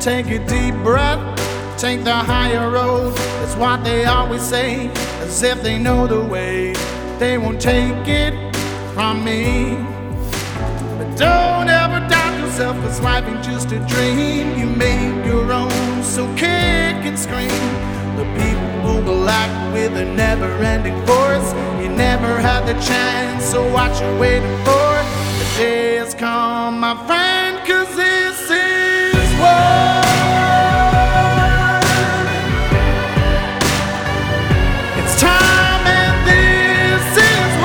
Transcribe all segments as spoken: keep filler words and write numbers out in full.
take a deep breath, take the higher road. That's what they always say, as if they know the way. They won't take it from me. But don't ever doubt yourself, cause life ain't just a dream. You made your own, so kick and scream. The people will act with a never-ending force. You never had the chance, so what you waiting for? The day has come, my friend, cause this is war. It's time and this is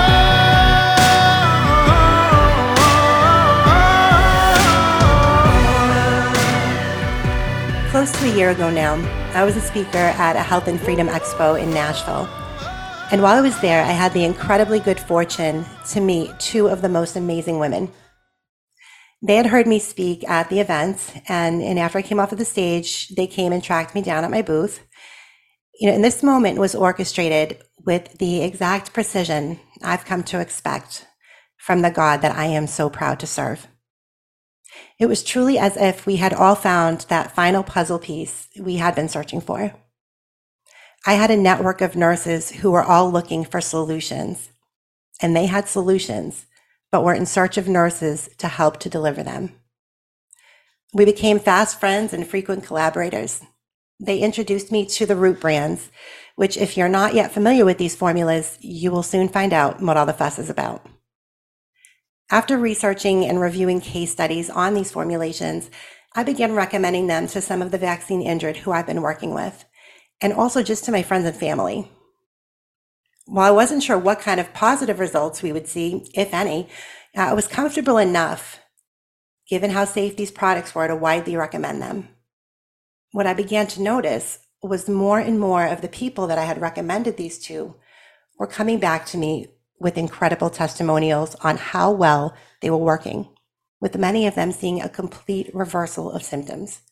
war. Close to a year ago now, I was a speaker at a Health and Freedom Expo in Nashville. And while I was there, I had the incredibly good fortune to meet two of the most amazing women. They had heard me speak at the event, and, and after I came off of the stage, they came and tracked me down at my booth. You know, and this moment was orchestrated with the exact precision I've come to expect from the God that I am so proud to serve. It was truly as if we had all found that final puzzle piece we had been searching for. I had a network of nurses who were all looking for solutions, and they had solutions, but were in search of nurses to help to deliver them. We became fast friends and frequent collaborators. They introduced me to the Root brands, which if you're not yet familiar with these formulas, you will soon find out what all the fuss is about. After researching and reviewing case studies on these formulations, I began recommending them to some of the vaccine injured who I've been working with, and also just to my friends and family. While I wasn't sure what kind of positive results we would see, if any, uh, I was comfortable enough, given how safe these products were, to widely recommend them. What I began to notice was more and more of the people that I had recommended these to were coming back to me with incredible testimonials on how well they were working, with many of them seeing a complete reversal of symptoms.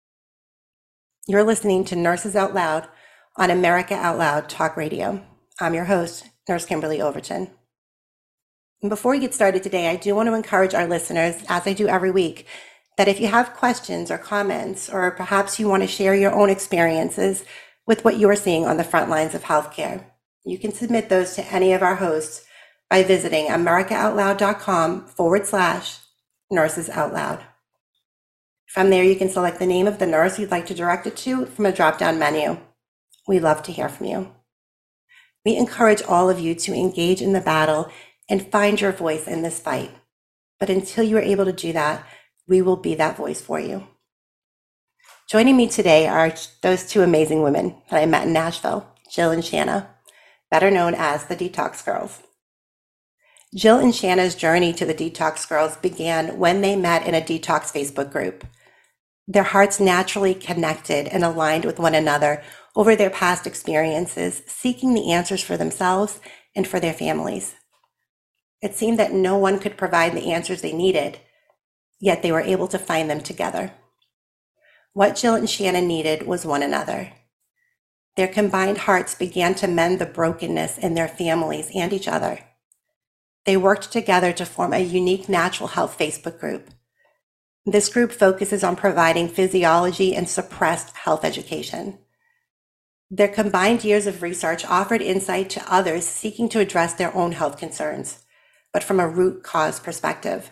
You're listening to Nurses Out Loud on America Out Loud Talk Radio. I'm your host, Nurse Kimberly Overton. And before we get started today, I do want to encourage our listeners, as I do every week, that if you have questions or comments, or perhaps you want to share your own experiences with what you are seeing on the front lines of healthcare, you can submit those to any of our hosts by visiting americaoutloud.com forward slash nurses out loud. From there, you can select the name of the nurse you'd like to direct it to from a drop-down menu. We love to hear from you. We encourage all of you to engage in the battle and find your voice in this fight. But until you are able to do that, we will be that voice for you. Joining me today are those two amazing women that I met in Nashville, Jill and Shanna, better known as the Detox Girls. Jill and Shanna's journey to the Detox Girls began when they met in a detox Facebook group. Their hearts naturally connected and aligned with one another over their past experiences, seeking the answers for themselves and for their families. It seemed that no one could provide the answers they needed, yet they were able to find them together. What Jill and Shanna needed was one another. Their combined hearts began to mend the brokenness in their families and each other. They worked together to form a unique natural health Facebook group. This group focuses on providing physiology and suppressed health education. Their combined years of research offered insight to others seeking to address their own health concerns, but from a root cause perspective.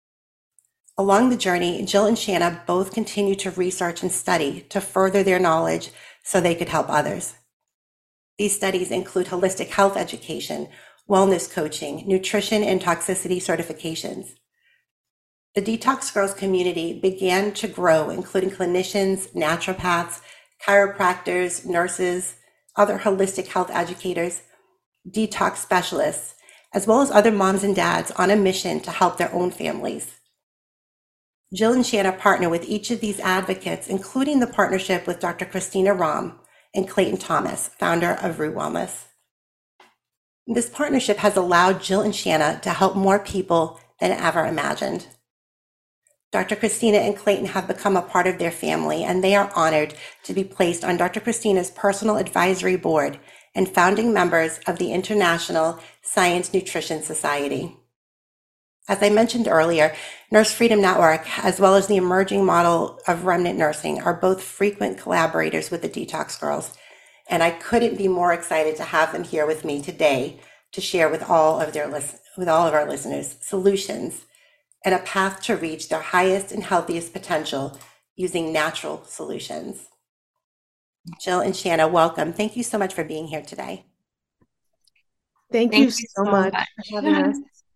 Along the journey, Jill and Shanna both continued to research and study to further their knowledge so they could help others. These studies include holistic health education, wellness coaching, nutrition and toxicity certifications. The Detox Girls community began to grow, including clinicians, naturopaths, chiropractors, nurses, other holistic health educators, detox specialists, as well as other moms and dads on a mission to help their own families. Jill and Shanna partner with each of these advocates, including the partnership with Doctor Christina Rahm and Clayton Thomas, founder of Root Wellness. This partnership has allowed Jill and Shanna to help more people than ever imagined. Doctor Christina and Clayton have become a part of their family, and they are honored to be placed on Doctor Christina's personal advisory board and founding members of the International Science Nutrition Society. As I mentioned earlier, Nurse Freedom Network, as well as the emerging model of remnant nursing, are both frequent collaborators with the Detox Girls. And I couldn't be more excited to have them here with me today to share with all of their listen, with all of our listeners solutions and a path to reach their highest and healthiest potential using natural solutions. Jill and Shanna, welcome. Thank you so much for being here today. Thank, Thank you, you so much, much for having us.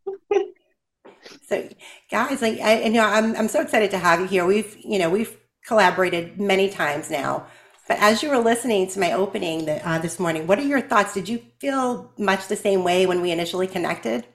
So, guys, like, I, and, you know, I'm I'm so excited to have you here. We've, you know, we've collaborated many times now. But as you were listening to my opening the, uh, this morning, what are your thoughts? Did you feel much the same way when we initially connected?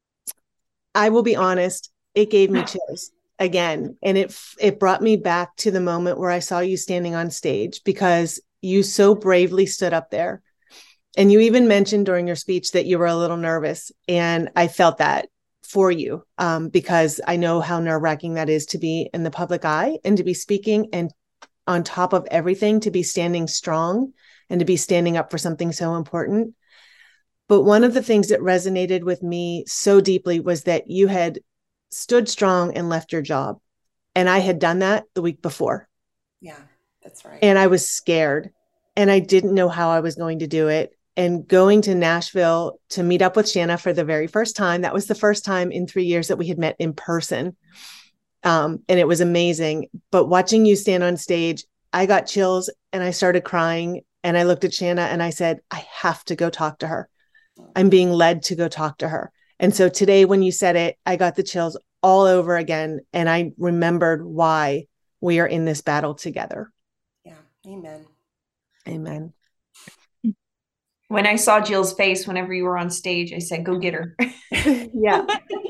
I will be honest, it gave me chills again. And it it brought me back to the moment where I saw you standing on stage, because you so bravely stood up there. And you even mentioned during your speech that you were a little nervous. And I felt that for you, um, because I know how nerve-wracking that is to be in the public eye and to be speaking, and on top of everything, to be standing strong and to be standing up for something so important. But one of the things that resonated with me so deeply was that you had stood strong and left your job. And I had done that the week before. Yeah, that's right. And I was scared and I didn't know how I was going to do it. And going to Nashville to meet up with Shanna for the very first time, that was the first time in three years that we had met in person. Um, and it was amazing. But watching you stand on stage, I got chills and I started crying. And I looked at Shanna and I said, I have to go talk to her. I'm being led to go talk to her. And so today, when you said it, I got the chills all over again. And I remembered why we are in this battle together. Yeah. Amen. Amen. When I saw Jill's face whenever you were on stage, I said, go get her. Yeah.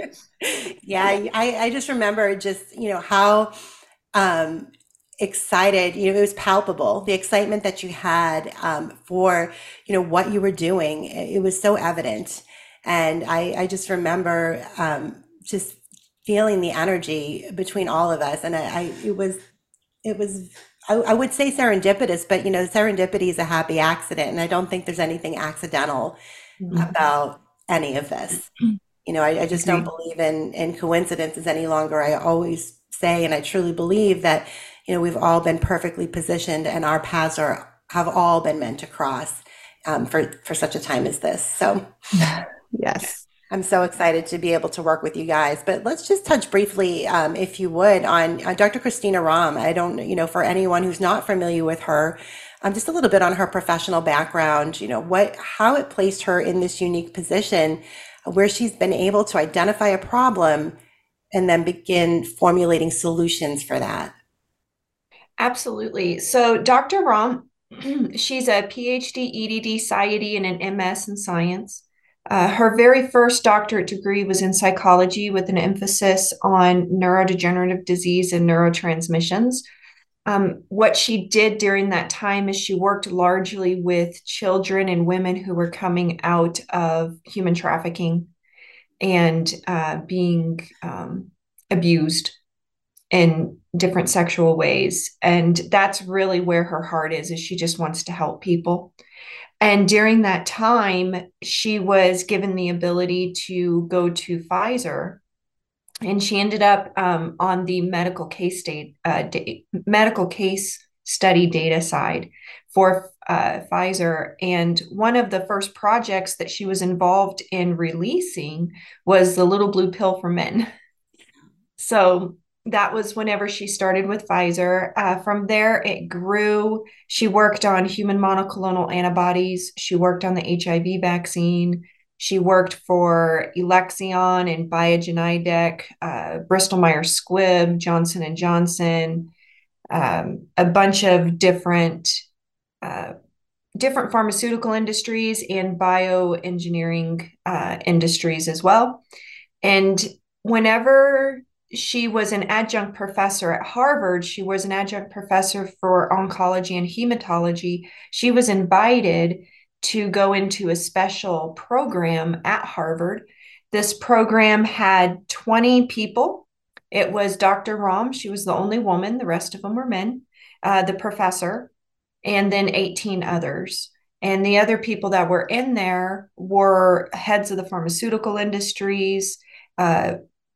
Yeah. I, I just remember just, you know, how um, excited, you know, it was palpable, the excitement that you had um, for, you know, what you were doing. It was so evident. And I, I just remember um, just feeling the energy between all of us. And I, I it was, it was, I, I would say serendipitous, but, you know, serendipity is a happy accident. And I don't think there's anything accidental mm-hmm. about any of this. You know, I, I just don't believe in, in coincidences any longer. I always say, and I truly believe that, you know, we've all been perfectly positioned and our paths are, have all been meant to cross um, for, for such a time as this. So yes, I'm so excited to be able to work with you guys. But let's just touch briefly, um, if you would, on, on Doctor Christina Rahm. I don't, you know, for anyone who's not familiar with her, um, just a little bit on her professional background, you know, what, how it placed her in this unique position where she's been able to identify a problem and then begin formulating solutions for that. Absolutely. So Doctor Rahm, she's a P H D, E D D, PsyD, and an M S in science. Uh, her very first doctorate degree was in psychology with an emphasis on neurodegenerative disease and neurotransmissions. Um, what she did during that time is she worked largely with children and women who were coming out of human trafficking and uh, being um, abused in different sexual ways. And that's really where her heart is, is she just wants to help people. And during that time, she was given the ability to go to Pfizer. And she ended up um, on the medical case state, uh, da- medical case study data side for uh, Pfizer. And one of the first projects that she was involved in releasing was the little blue pill for men. So that was whenever she started with Pfizer. Uh, from there, it grew. She worked on human monoclonal antibodies. She worked on the H I V vaccine. She worked for Alexion and Biogen, uh, Bristol Myers Squibb, Johnson and Johnson, um, a bunch of different uh, different pharmaceutical industries and bioengineering uh, industries as well. And whenever she was an adjunct professor at Harvard, she was an adjunct professor for oncology and hematology. She was invited to go into a special program at Harvard. This program had twenty people. It was Doctor Rahm. She was the only woman. The rest of them were men, uh, the professor, and then eighteen others. And the other people that were in there were heads of the pharmaceutical industries, uh,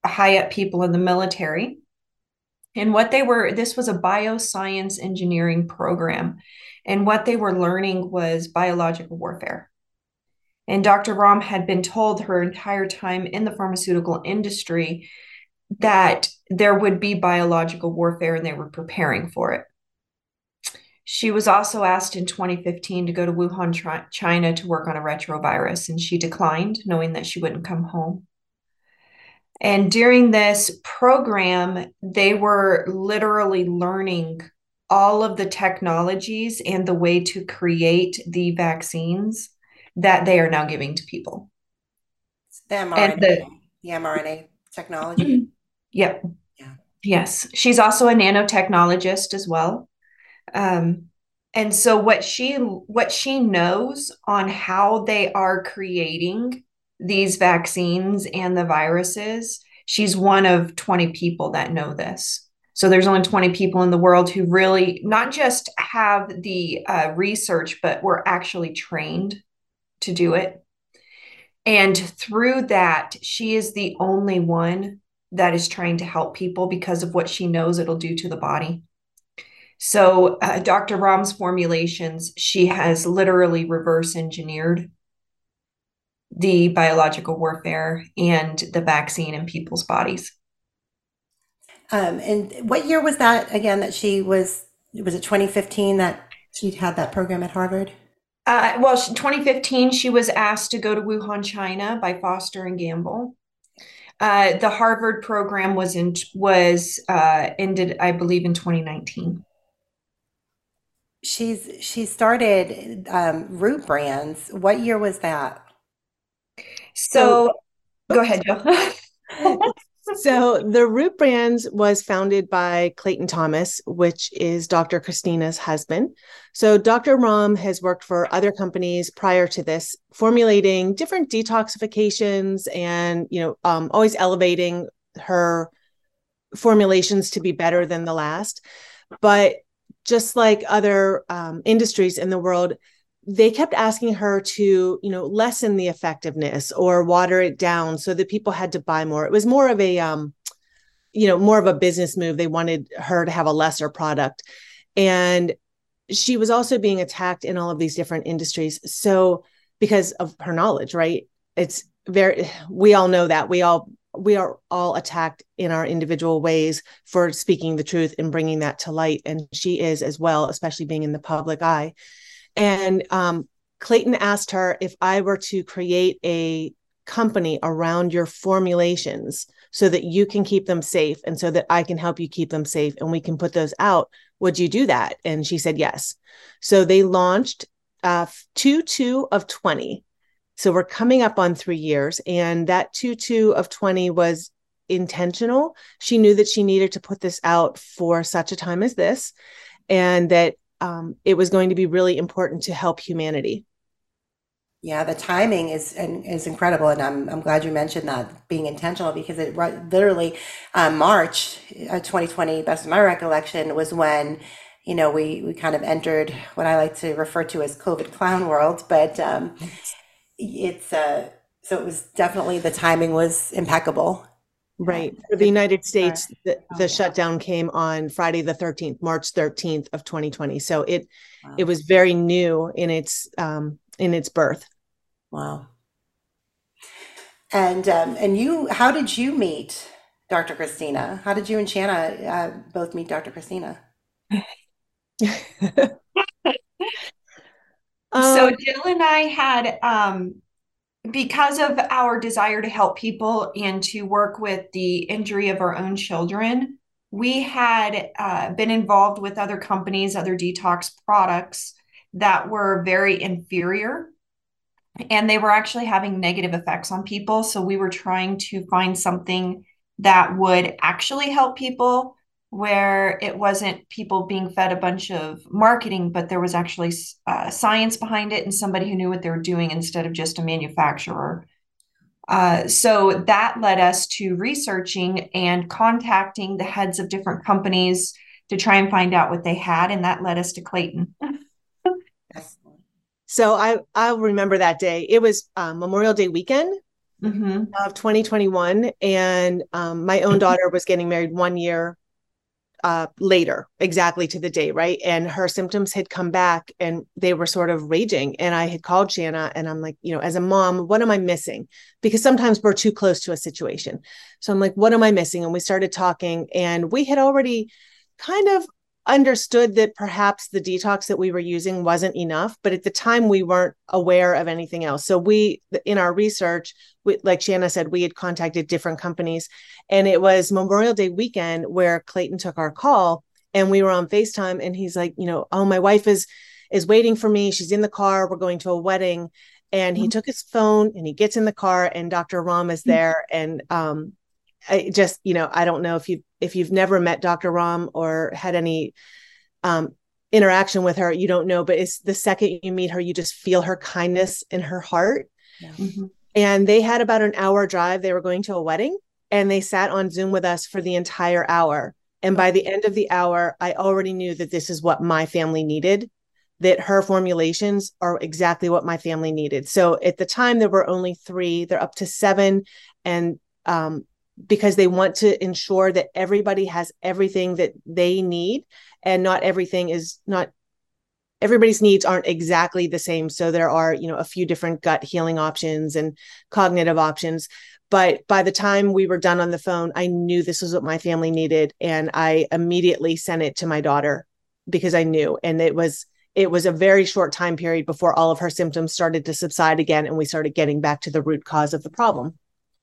high up people in the military. And what they were, this was a bioscience engineering program. And what they were learning was biological warfare. And Doctor Ram had been told her entire time in the pharmaceutical industry that there would be biological warfare and they were preparing for it. She was also asked in twenty fifteen to go to Wuhan, China to work on a retrovirus, and she declined, knowing that she wouldn't come home. And during this program, they were literally learning all of the technologies and the way to create the vaccines that they are now giving to people. The mRNA, the, the mRNA technology. Yep. Yeah. Yes. She's also a nanotechnologist as well. Um, and so what she what she knows on how they are creating these vaccines and the viruses, she's one of twenty people that know this. So there's only twenty people in the world who really not just have the uh, research, but were actually trained to do it. And through that, she is the only one that is trying to help people because of what she knows it'll do to the body. So uh, Doctor Ram's formulations, she has literally reverse engineered the biological warfare and the vaccine in people's bodies. Um, and what year was that again that she was, was it twenty fifteen that she had that program at Harvard? Uh, well, twenty fifteen, she was asked to go to Wuhan, China by Foster and Gamble. Uh, the Harvard program was in, was uh, ended, I believe, in twenty nineteen. She's she started um, Root Brands. What year was that? So, so go ahead, Jill. So the Root Brands was founded by Clayton Thomas, which is Doctor Christina's husband. So Doctor Ram has worked for other companies prior to this, formulating different detoxifications and, you know, um, always elevating her formulations to be better than the last. But just like other um, industries in the world, they kept asking her to, you know, lessen the effectiveness or water it down so that people had to buy more. It was more of a, um, you know, more of a business move. They wanted her to have a lesser product. And she was also being attacked in all of these different industries. So because of her knowledge, right? It's very, we all know that we all, we are all attacked in our individual ways for speaking the truth and bringing that to light. And she is as well, especially being in the public eye. And um, Clayton asked her if I were to create a company around your formulations so that you can keep them safe and so that I can help you keep them safe and we can put those out, would you do that? And she said yes. So they launched uh, two two of twenty. So we're coming up on three years. And that two two of twenty was intentional. She knew that she needed to put this out for such a time as this, and that Um, it was going to be really important to help humanity. Yeah, the timing is is incredible, and I'm I'm glad you mentioned that being intentional, because it literally um, March uh, twenty twenty, best of my recollection, was when you know we we kind of entered what I like to refer to as COVID clown world, but um, it's uh, so it was definitely, the timing was impeccable. Right. For the United States, the, the shutdown came on Friday the thirteenth, March thirteenth of twenty twenty. So it wow. it was very new in its um, in its birth. Wow. And um, and you, how did you meet Doctor Christina? How did you and Shanna uh, both meet Doctor Christina? So Jill and I had, um, because of our desire to help people and to work with the injury of our own children, we had uh, been involved with other companies, other detox products that were very inferior, and they were actually having negative effects on people. So we were trying to find something that would actually help people, where it wasn't people being fed a bunch of marketing, but there was actually uh, science behind it and somebody who knew what they were doing instead of just a manufacturer. Uh, so that led us to researching and contacting the heads of different companies to try and find out what they had. And that led us to Clayton. So I, I'll remember that day. It was uh, Memorial Day weekend. Mm-hmm. of twenty twenty-one. And um, my own daughter was getting married one year uh, later, exactly to the day, right? And her symptoms had come back and they were sort of raging. And I had called Shanna and I'm like, you know, as a mom, what am I missing? Because sometimes we're too close to a situation. So I'm like, what am I missing? And we started talking and we had already kind of understood that perhaps the detox that we were using wasn't enough, but at the time we weren't aware of anything else. So we, in our research, we, like Shanna said, we had contacted different companies, and it was Memorial Day weekend where Clayton took our call, and we were on FaceTime, and he's like, you know, oh, my wife is is waiting for me. She's in the car. We're going to a wedding. And he mm-hmm. took his phone and he gets in the car, and Doctor Ram is there. And um, I just, you know, I don't know if you if you've never met Doctor Ram or had any um, interaction with her, you don't know. But it's the second you meet her, you just feel her kindness in her heart. Yeah. Mm-hmm. And they had about an hour drive. They were going to a wedding, and they sat on Zoom with us for the entire hour. And by the end of the hour, I already knew that this is what my family needed, that her formulations are exactly what my family needed. So at the time, there were only three. They're up to seven. And um, because they want to ensure that everybody has everything that they need, and not everything is not, everybody's needs aren't exactly the same. So there are, you know, a few different gut healing options and cognitive options. But by the time we were done on the phone, I knew this was what my family needed. And I immediately sent it to my daughter because I knew, and it was, it was a very short time period before all of her symptoms started to subside again. And we started getting back to the root cause of the problem.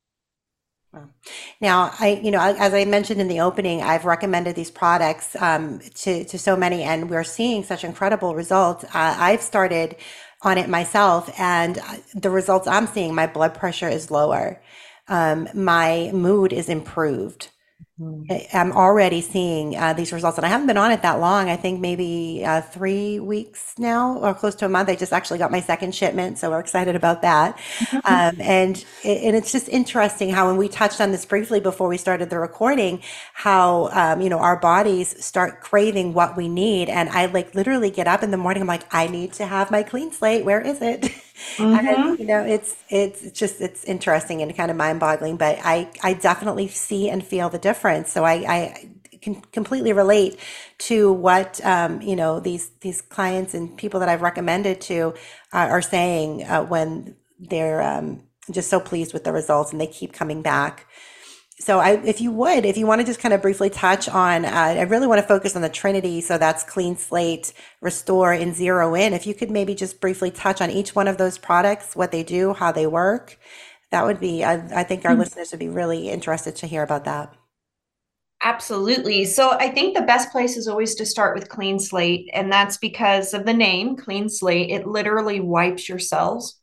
Now, I, you know, as I mentioned in the opening, I've recommended these products um, to, to so many, and we're seeing such incredible results. Uh, I've started on it myself, and the results I'm seeing, my blood pressure is lower. Um, my mood is improved. I'm already seeing uh, these results, and I haven't been on it that long. I think maybe uh, three weeks now, or close to a month. I just actually got my second shipment, so we're excited about that. um, and and it's just interesting how, when we touched on this briefly before we started the recording, how um, you know, our bodies start craving what we need. And I like literally get up in the morning. I'm like, I need to have my clean slate. Where is it? Mm-hmm. And, you know, it's, it's just, it's interesting and kind of mind boggling, but I, I definitely see and feel the difference. So I, I can completely relate to what, um, you know, these, these clients and people that I've recommended to uh, are saying uh, when they're um, just so pleased with the results and they keep coming back. So I, if you would, if you want to just kind of briefly touch on, uh, I really want to focus on the Trinity. So that's Clean Slate, Restore, and Zero In. If you could maybe just briefly touch on each one of those products, what they do, how they work, that would be, I, I think our mm-hmm. listeners would be really interested to hear about that. Absolutely. So I think the best place is always to start with Clean Slate. And that's because of the name, Clean Slate. It literally wipes your cells.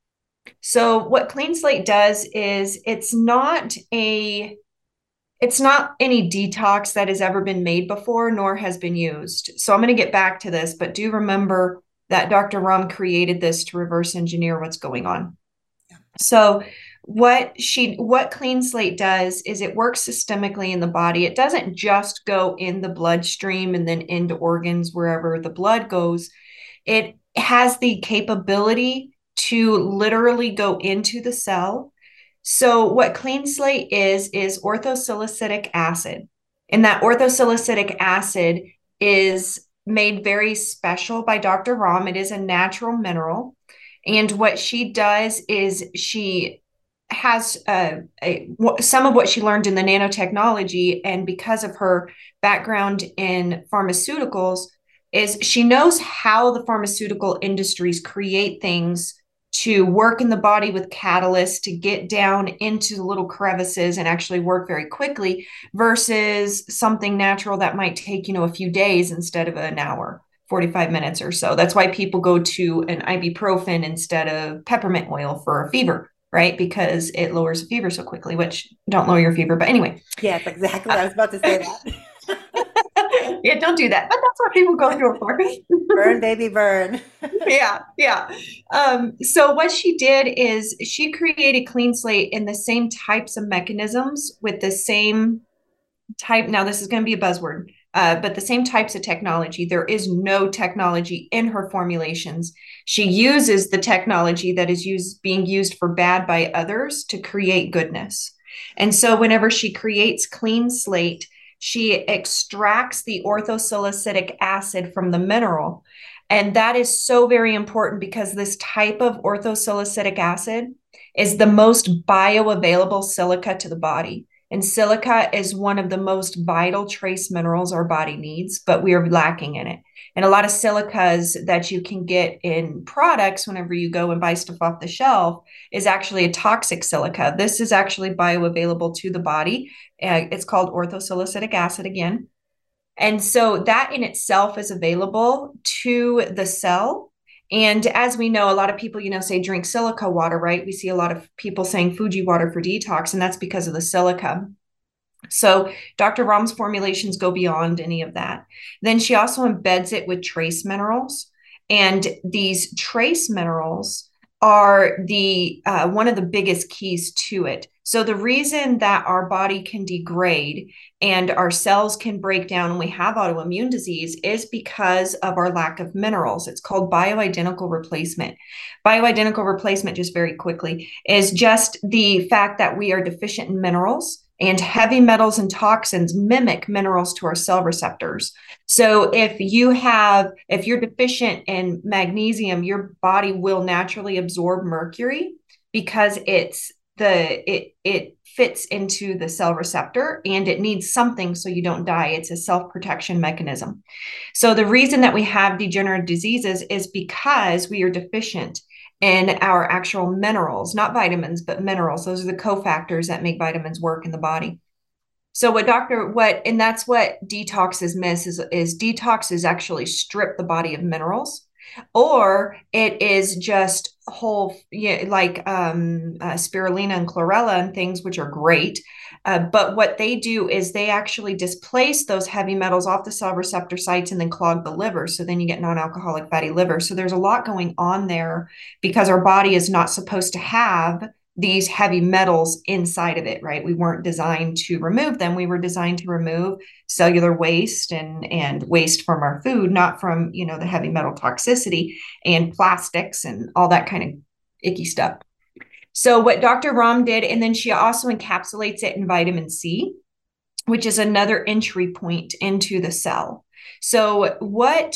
So what Clean Slate does is it's not a, it's not any detox that has ever been made before, nor has been used. So I'm going to get back to this, but do remember that Doctor Ram created this to reverse engineer what's going on. Yeah. So what she, what Clean Slate does is it works systemically in the body. It doesn't just go in the bloodstream and then into organs wherever the blood goes. It has the capability to literally go into the cell. So what Clean Slate is, is orthosalicylic acid. And that orthosalicylic acid is made very special by Doctor Ram. It is a natural mineral. And what she does is she has uh, a, some of what she learned in the nanotechnology, and because of her background in pharmaceuticals, is she knows how the pharmaceutical industries create things to work in the body with catalysts to get down into the little crevices and actually work very quickly, versus something natural that might take, you know, a few days instead of an hour, forty-five minutes or so. That's why people go to an ibuprofen instead of peppermint oil for a fever, right? Because it lowers the fever so quickly, which don't lower your fever. But anyway. Yes, exactly. I was about to say that. Yeah, don't do that. But that's what people go through it for. Burn, baby, burn. yeah, yeah. Um, so what she did is she created Clean Slate in the same types of mechanisms with the same type. Now, this is going to be a buzzword. uh, but the same types of technology. There is no technology in her formulations. She uses the technology that is used, being used for bad by others to create goodness. And so whenever she creates Clean Slate, she extracts the orthosalicylic acid from the mineral. And that is so very important because this type of orthosalicylic acid is the most bioavailable silica to the body. And silica is one of the most vital trace minerals our body needs, but we are lacking in it. And a lot of silicas that you can get in products whenever you go and buy stuff off the shelf is actually a toxic silica. This is actually bioavailable to the body. Uh, it's called orthosalicylic acid again. And so that in itself is available to the cell. And as we know, a lot of people, you know, say drink silica water, right? We see a lot of people saying Fuji water for detox, and that's because of the silica. So Doctor Ram's formulations go beyond any of that. Then she also embeds it with trace minerals. And these trace minerals are the uh, one of the biggest keys to it. So the reason that our body can degrade and our cells can break down and we have autoimmune disease is because of our lack of minerals. It's called bioidentical replacement. Bioidentical replacement, just very quickly, is just the fact that we are deficient in minerals, and heavy metals and toxins mimic minerals to our cell receptors. So if you have, if you're deficient in magnesium, your body will naturally absorb mercury because it's the, it, it fits into the cell receptor and it needs something so you don't die. It's a self-protection mechanism. So the reason that we have degenerative diseases is because we are deficient in our actual minerals, not vitamins, but minerals. Those are the cofactors that make vitamins work in the body. So what doctor, what, and that's what detoxes miss is, is detox is actually strip the body of minerals, or it is just whole, yeah, like um, uh, spirulina and chlorella and things, which are great. Uh, but what they do is they actually displace those heavy metals off the cell receptor sites and then clog the liver. So then you get non-alcoholic fatty liver. So there's a lot going on there because our body is not supposed to have these heavy metals inside of it, right? We weren't designed to remove them. We were designed to remove cellular waste and, and waste from our food, not from, you know, the heavy metal toxicity and plastics and all that kind of icky stuff. So what Doctor Ram did, and then she also encapsulates it in vitamin C, which is another entry point into the cell. So what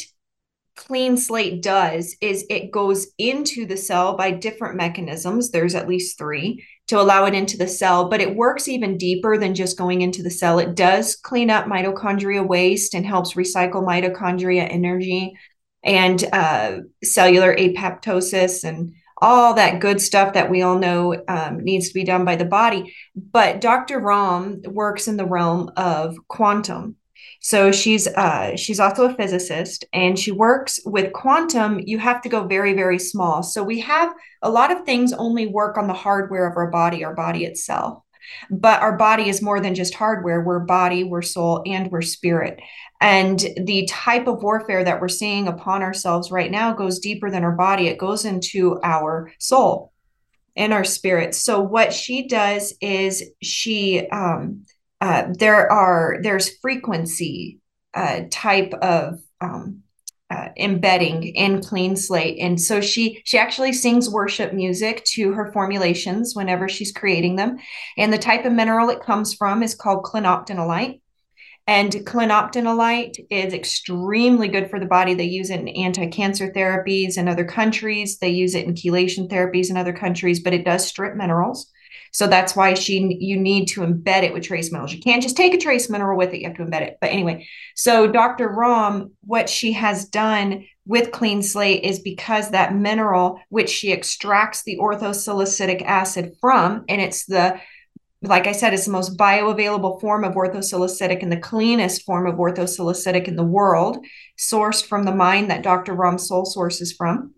Clean Slate does is it goes into the cell by different mechanisms. There's at least three to allow it into the cell, but it works even deeper than just going into the cell. It does clean up mitochondria waste and helps recycle mitochondria energy and uh, cellular apoptosis and all that good stuff that we all know um, needs to be done by the body. But Doctor Ram works in the realm of quantum. So she's uh, she's also a physicist, and she works with quantum. You have to go very, very small. So we have a lot of things only work on the hardware of our body, our body itself. But our body is more than just hardware. We're body, we're soul, and we're spirit. And the type of warfare that we're seeing upon ourselves right now goes deeper than our body. It goes into our soul and our spirit. So what she does is she um, Uh, there are there's frequency uh, type of um, uh, embedding in Clean Slate, and so she she actually sings worship music to her formulations whenever she's creating them. And the type of mineral it comes from is called clinoptenolite. And clinoptenolite is extremely good for the body. They use it in anti-cancer therapies in other countries. They use it in chelation therapies in other countries, but it does strip minerals. So that's why she you need to embed it with trace minerals. You can't just take a trace mineral with it. You have to embed it. But anyway, so Doctor Ram, what she has done with Clean Slate is because that mineral, which she extracts the orthosalicylic acid from, and it's the, like I said, it's the most bioavailable form of orthosalicylic and the cleanest form of orthosalicylic in the world, sourced from the mine that Doctor Ram's soul source is from.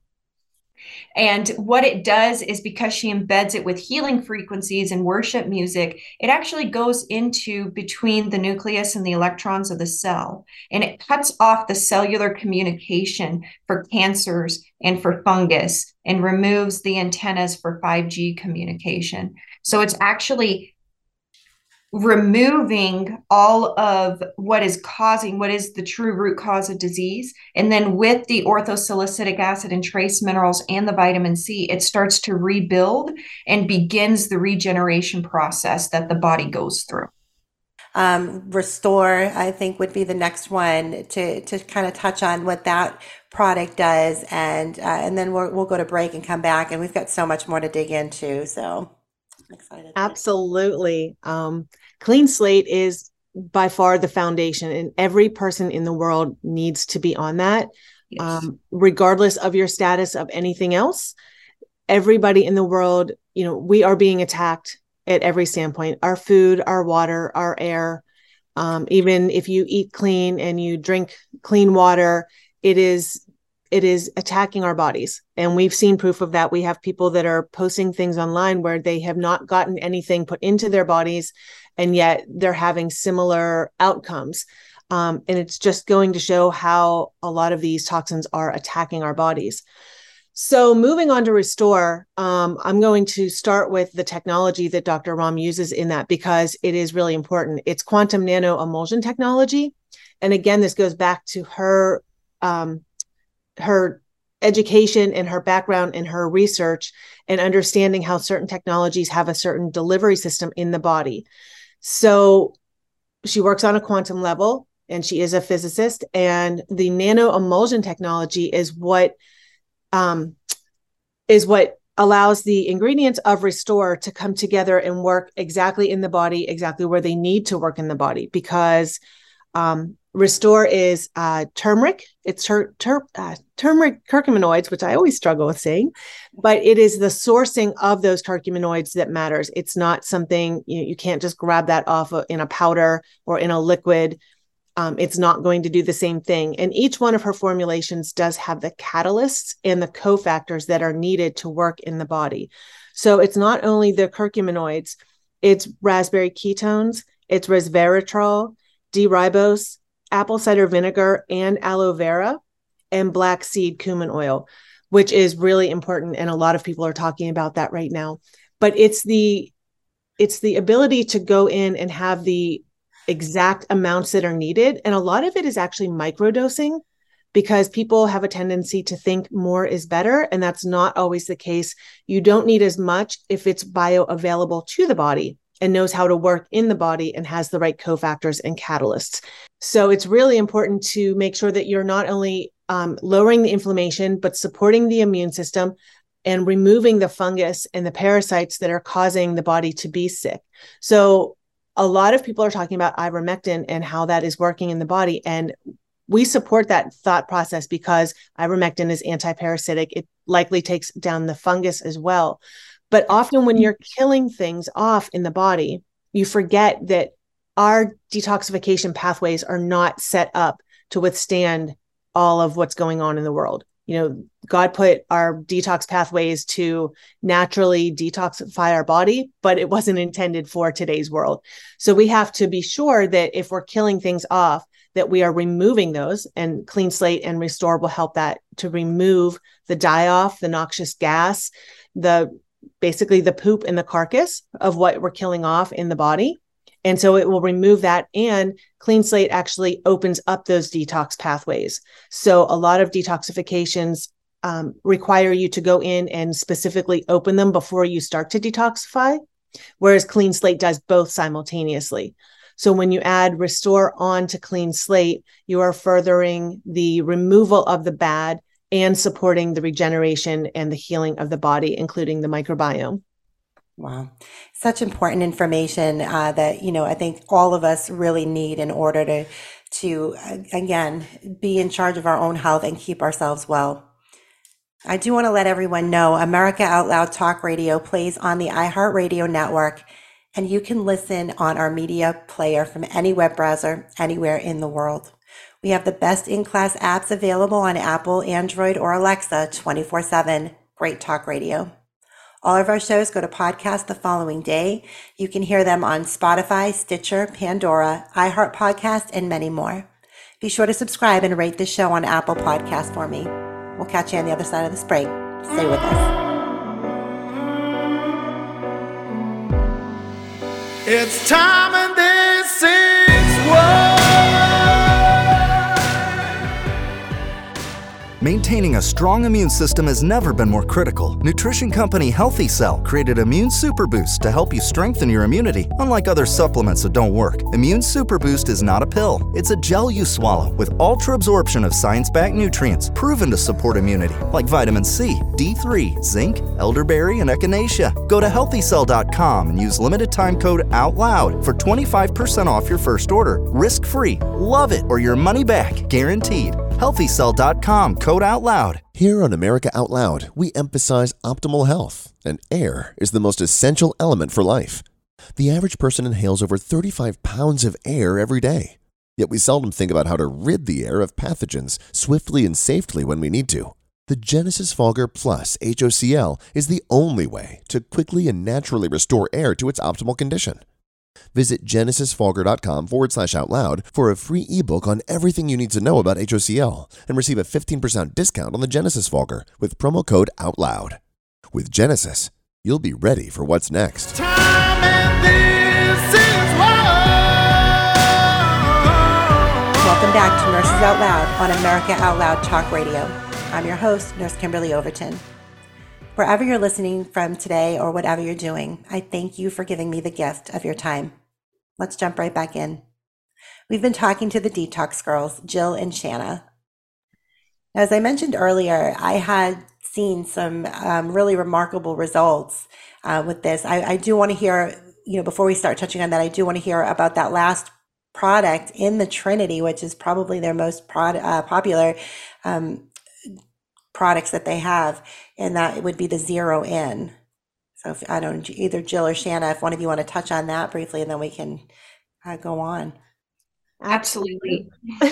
And what it does is because she embeds it with healing frequencies and worship music, it actually goes into between the nucleus and the electrons of the cell. And it cuts off the cellular communication for cancers and for fungus and removes the antennas for five G communication. So it's actually removing all of what is causing, what is the true root cause of disease. And then with the orthosalicylic acid and trace minerals and the vitamin C, it starts to rebuild and begins the regeneration process that the body goes through. Um, Restore, I think, would be the next one to to kind of touch on what that product does, and uh, and then we'll we'll go to break and come back, and we've got so much more to dig into. So I'm excited. Absolutely. Um, Clean Slate is by far the foundation, and every person in the world needs to be on that, yes. um, regardless of your status of anything else. Everybody in the world, you know, we are being attacked at every standpoint, our food, our water, our air. Um, even if you eat clean and you drink clean water, it is, it is attacking our bodies. And we've seen proof of that. We have people that are posting things online where they have not gotten anything put into their bodies, and yet they're having similar outcomes. Um, and it's just going to show how a lot of these toxins are attacking our bodies. So moving on to Restore, um, I'm going to start with the technology that Doctor Ram uses in that, because it is really important. It's quantum nano emulsion technology. And again, this goes back to her, um, her education and her background and her research and understanding how certain technologies have a certain delivery system in the body. So she works on a quantum level, and she is a physicist, and the nano emulsion technology is what Um, is what allows the ingredients of Restore to come together and work exactly in the body, exactly where they need to work in the body, because um, Restore is uh, turmeric. It's ter- ter- uh, turmeric curcuminoids, which I always struggle with saying, but it is the sourcing of those curcuminoids that matters. It's not something, you, you can't just grab that off of, in a powder or in a liquid. Um, it's not going to do the same thing. And each one of her formulations does have the catalysts and the cofactors that are needed to work in the body. So it's not only the curcuminoids, it's raspberry ketones, it's resveratrol, D-ribose, apple cider vinegar, and aloe vera, and black seed cumin oil, which is really important. And a lot of people are talking about that right now. But it's the, it's the ability to go in and have the exact amounts that are needed. And a lot of it is actually microdosing, because people have a tendency to think more is better. And that's not always the case. You don't need as much if it's bioavailable to the body and knows how to work in the body and has the right cofactors and catalysts. So it's really important to make sure that you're not only um, lowering the inflammation, but supporting the immune system and removing the fungus and the parasites that are causing the body to be sick. So a lot of people are talking about ivermectin and how that is working in the body. And we support that thought process because ivermectin is anti-parasitic. It likely takes down the fungus as well. But often when you're killing things off in the body, you forget that our detoxification pathways are not set up to withstand all of what's going on in the world. You know, God put our detox pathways to naturally detoxify our body, but it wasn't intended for today's world. So we have to be sure that if we're killing things off, that we are removing those, and Clean Slate and Restore will help that to remove the die-off, the noxious gas, the basically the poop and the carcass of what we're killing off in the body. And so it will remove that, and Clean Slate actually opens up those detox pathways. So a lot of detoxifications um, require you to go in and specifically open them before you start to detoxify, whereas Clean Slate does both simultaneously. So when you add Restore on to Clean Slate, you are furthering the removal of the bad and supporting the regeneration and the healing of the body, including the microbiome. Wow. Such important information uh, that, you know, I think all of us really need in order to, to uh, again, be in charge of our own health and keep ourselves well. I do want to let everyone know America Out Loud Talk Radio plays on the iHeartRadio network, and you can listen on our media player from any web browser anywhere in the world. We have the best in-class apps available on Apple, Android, or Alexa twenty-four seven. Great talk radio. All of our shows go to podcast the following day. You can hear them on Spotify, Stitcher, Pandora, iHeart Podcast, and many more. Be sure to subscribe and rate the show on Apple Podcast for me. We'll catch you on the other side of this break. Stay with us. It's time and this is what. Maintaining a strong immune system has never been more critical. Nutrition company Healthy Cell created Immune Super Boost to help you strengthen your immunity. Unlike other supplements that don't work, Immune Super Boost is not a pill. It's a gel you swallow with ultra absorption of science-backed nutrients proven to support immunity, like vitamin C, D three, zinc, elderberry, and echinacea. Go to healthy cell dot com and use limited time code OUTLOUD for twenty-five percent off your first order. Risk-free. Love it or your money back. Guaranteed. healthy cell dot com, code OUTLOUD. Here on America Out Loud, we emphasize optimal health, and air is the most essential element for life. The average person inhales over thirty-five pounds of air every day, yet we seldom think about how to rid the air of pathogens swiftly and safely when we need to. The Genesis Fogger Plus H O C L is the only way to quickly and naturally restore air to its optimal condition. Visit genesisfogger.com forward slash out loud for a free ebook on everything you need to know about H O C L and receive a fifteen percent discount on the Genesis Fogger with promo code OUTLOUD. With Genesis, you'll be ready for what's next. Time and this is what. Welcome back to Nurses Out Loud on America Out Loud Talk Radio. I'm your host, Nurse Kimberly Overton. Wherever you're listening from today or whatever you're doing, I thank you for giving me the gift of your time. Let's jump right back in. We've been talking to the Detox Girls, Jill and Shanna. As I mentioned earlier, I had seen some um, really remarkable results uh, with this. I, I do want to hear, you know, before we start touching on that, I do want to hear about that last product in the Trinity, which is probably their most prod, uh, popular um, products that they have, and that would be the Zero In. So if, I don't know, either Jill or Shanna, if one of you want to touch on that briefly, and then we can uh, go on. Absolutely.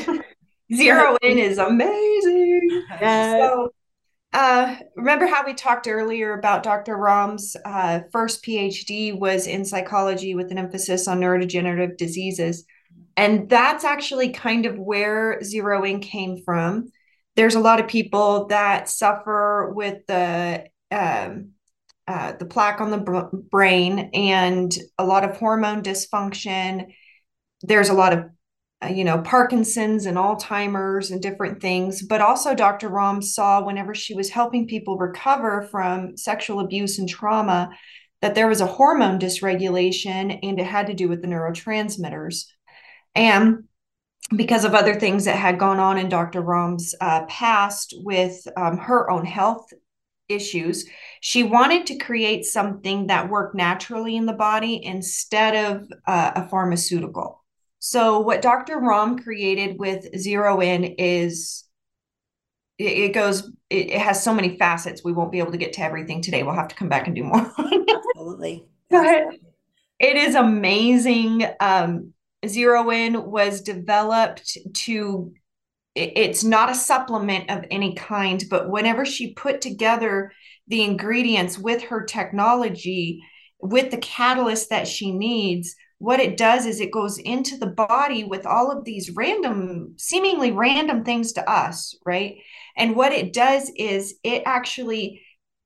Zero In is amazing. Yes. So, uh, remember how we talked earlier about Doctor Rom's uh, first PhD was in psychology with an emphasis on neurodegenerative diseases. And that's actually kind of where Zero In came from. There's a lot of people that suffer with the um, uh, the plaque on the b- brain and a lot of hormone dysfunction. There's a lot of, uh, you know, Parkinson's and Alzheimer's and different things. But also Doctor Rom saw whenever she was helping people recover from sexual abuse and trauma that there was a hormone dysregulation, and it had to do with the neurotransmitters. And because of other things that had gone on in Doctor Rom's uh, past with um, her own health issues, she wanted to create something that worked naturally in the body instead of uh, a pharmaceutical. So what Doctor Rom created with Zero In is, it, it goes, it, it has so many facets. We won't be able to get to everything today. We'll have to come back and do more. Absolutely. But it is amazing. Um, Zero In was developed to, it's not a supplement of any kind, but whenever she put together the ingredients with her technology, with the catalyst that she needs, what it does is it goes into the body with all of these random, seemingly random things to us, right? And what it does is it actually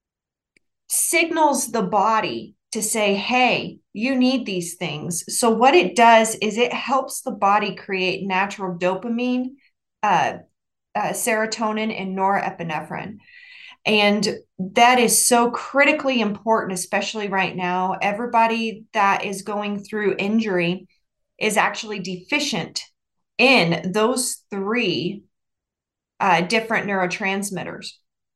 signals the body to say, hey, you need these things. So what it does is it helps the body create natural dopamine, uh, uh, serotonin, and norepinephrine. And that is so critically important, especially right now. Everybody that is going through injury is actually deficient in those three uh, different neurotransmitters.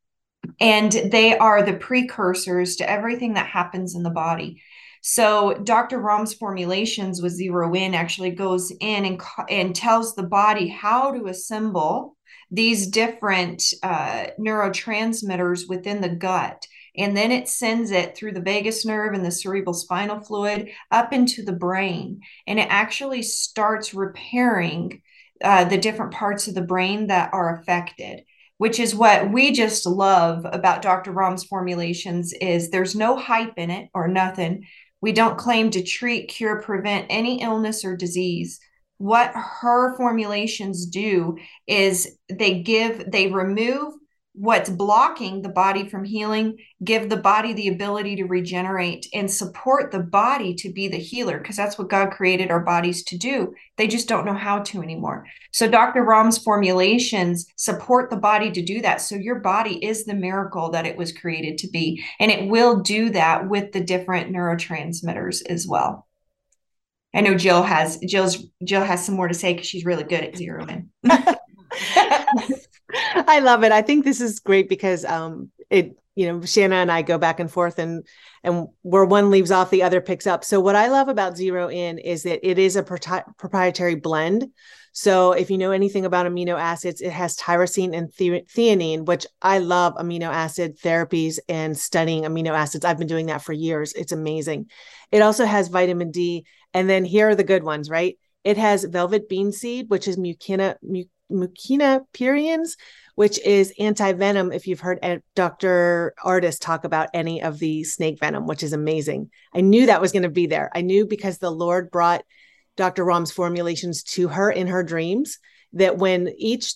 And they are the precursors to everything that happens in the body. So Doctor Rom's formulations with Zero In actually goes in and, and tells the body how to assemble these different uh, neurotransmitters within the gut. And then it sends it through the vagus nerve and the cerebral spinal fluid up into the brain. And it actually starts repairing uh, the different parts of the brain that are affected, which is what we just love about Doctor Rom's formulations. Is there's no hype in it or nothing. We don't claim to treat, cure, prevent any illness or disease. What her formulations do is they give, they remove what's blocking the body from healing, give the body the ability to regenerate, and support the body to be the healer, because that's what God created our bodies to do. They just don't know how to anymore. So Doctor Rahm's formulations support the body to do that. So your body is the miracle that it was created to be. And it will do that with the different neurotransmitters as well. I know Jill has Jill's Jill has some more to say because she's really good at zeroing. I love it. I think this is great because um, it, you know, Shanna and I go back and forth, and and where one leaves off, the other picks up. So what I love about Zero In is that it is a pro- proprietary blend. So if you know anything about amino acids, it has tyrosine and the- theanine, which I love amino acid therapies and studying amino acids. I've been doing that for years. It's amazing. It also has vitamin D. And then here are the good ones, right? It has velvet bean seed, which is mucina, mu- mucina pruriens, which is anti-venom. If you've heard Doctor Ardis talk about any of the snake venom, which is amazing. I knew that was going to be there. I knew because the Lord brought Doctor Rahm's formulations to her in her dreams, that when each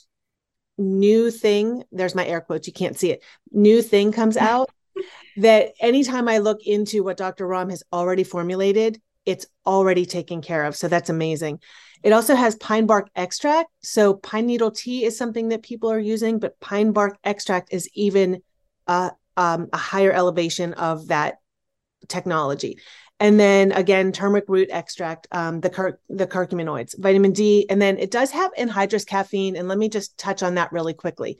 new thing, there's my air quotes, you can't see it, new thing comes out, that anytime I look into what Doctor Rahm has already formulated, it's already taken care of. So that's amazing. It also has pine bark extract. So pine needle tea is something that people are using, but pine bark extract is even uh, um, a higher elevation of that technology. And then again, turmeric root extract, um, the cur- the curcuminoids, vitamin D, and then it does have anhydrous caffeine. And let me just touch on that really quickly.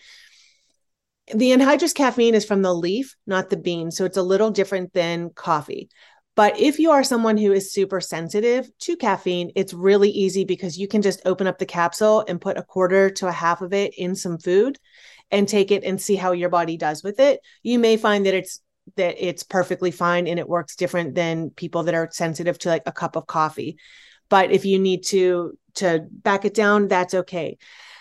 The anhydrous caffeine is from the leaf, not the bean. So it's a little different than coffee. But if you are someone who is super sensitive to caffeine, it's really easy because you can just open up the capsule and put a quarter to a half of it in some food and take it and see how your body does with it. You may find that it's that it's perfectly fine and it works different than people that are sensitive to like a cup of coffee. But if you need to to back it down, that's okay.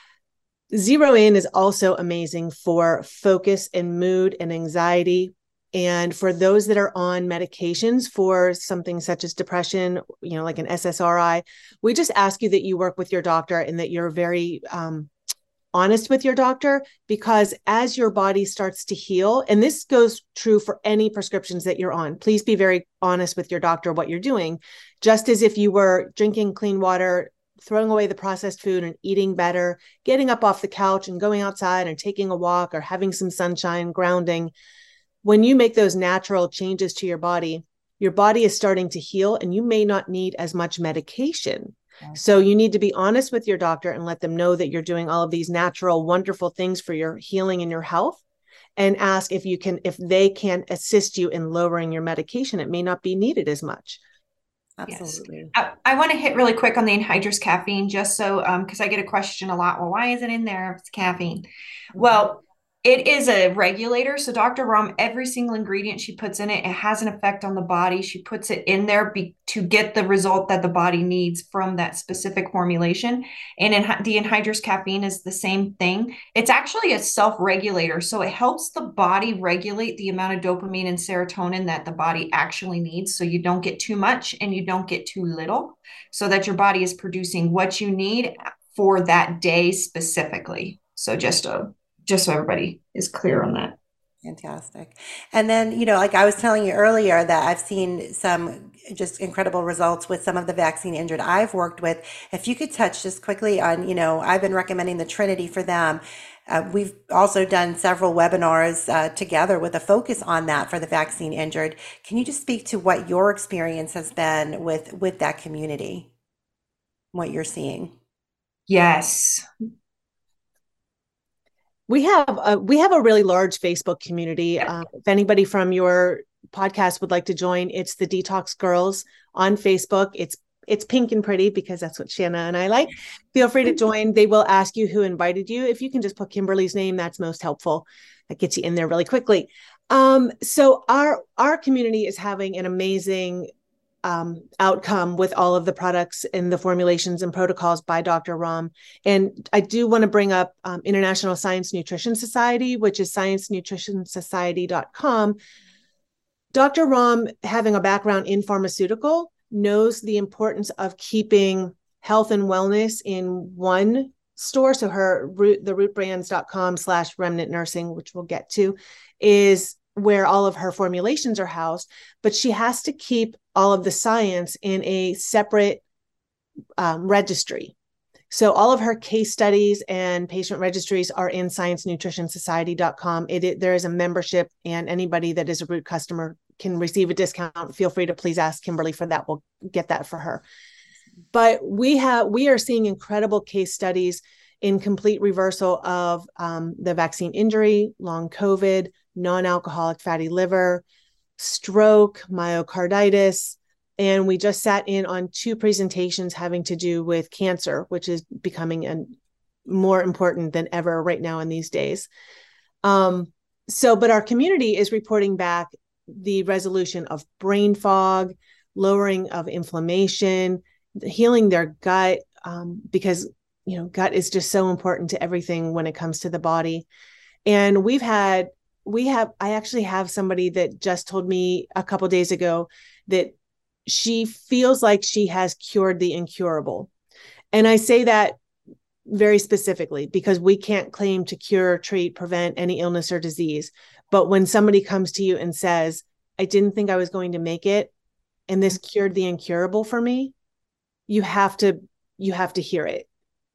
Zero In is also amazing for focus and mood and anxiety. And for those that are on medications for something such as depression, you know, like an S S R I, we just ask you that you work with your doctor and that you're very um, honest with your doctor, because as your body starts to heal, and this goes true for any prescriptions that you're on, please be very honest with your doctor what you're doing. Just as if you were drinking clean water, throwing away the processed food and eating better, getting up off the couch and going outside and taking a walk or having some sunshine, grounding. When you make those natural changes to your body, your body is starting to heal and you may not need as much medication. Okay. So you need to be honest with your doctor and let them know that you're doing all of these natural, wonderful things for your healing and your health, and ask if you can, if they can assist you in lowering your medication. It may not be needed as much. Absolutely. Yes. I, I want to hit really quick on the anhydrous caffeine, just so, um, because I get a question a lot. Well, why is it in there if it's caffeine? Mm-hmm. Well, it is a regulator. So Doctor Rahm, every single ingredient she puts in it, it has an effect on the body. She puts it in there be, to get the result that the body needs from that specific formulation. And in, the anhydrous caffeine is the same thing. It's actually a self-regulator. So it helps the body regulate the amount of dopamine and serotonin that the body actually needs. So you don't get too much and you don't get too little, so that your body is producing what you need for that day specifically. So just a just so everybody is clear on that. Fantastic. And then, you know, like I was telling you earlier, that I've seen some just incredible results with some of the vaccine injured I've worked with. If you could touch just quickly on, you know, I've been recommending the Trinity for them. Uh, we've also done several webinars uh, together with a focus on that for the vaccine injured. Can you just speak to what your experience has been with, with that community, what you're seeing? Yes. We have a, we have a really large Facebook community. Uh, if anybody from your podcast would like to join, it's the Detox Girls on Facebook. It's it's pink and pretty because that's what Shanna and I like. Feel free to join. They will ask you who invited you. If you can just put Kimberly's name, that's most helpful. That gets you in there really quickly. Um, so our our community is having an amazing Um, outcome with all of the products and the formulations and protocols by Doctor Rahm. And I do want to bring up um, International Science Nutrition Society, which is science nutrition society dot com. Doctor Rahm, having a background in pharmaceutical, knows the importance of keeping health and wellness in one store. So her root, the rootbrands.com slash remnant nursing, which we'll get to, is where all of her formulations are housed, but she has to keep all of the science in a separate um, registry. So all of her case studies and patient registries are in science nutrition society dot com. It, it, there is a membership, and anybody that is a Root customer can receive a discount. Feel free to please ask Kimberly for that. We'll get that for her. But we have, we are seeing incredible case studies in complete reversal of um, the vaccine injury, long COVID, non-alcoholic fatty liver, stroke, myocarditis. And we just sat in on two presentations having to do with cancer, which is becoming a, more important than ever right now in these days. Um, so, but our community is reporting back the resolution of brain fog, lowering of inflammation, healing their gut, um, because, you know, gut is just so important to everything when it comes to the body. And we've had, we have, I actually have somebody that just told me a couple of days ago that she feels like she has cured the incurable. And I say that very specifically because we can't claim to cure, treat, prevent any illness or disease. But when somebody comes to you and says, I didn't think I was going to make it, and this cured the incurable for me, you have to, you have to hear it.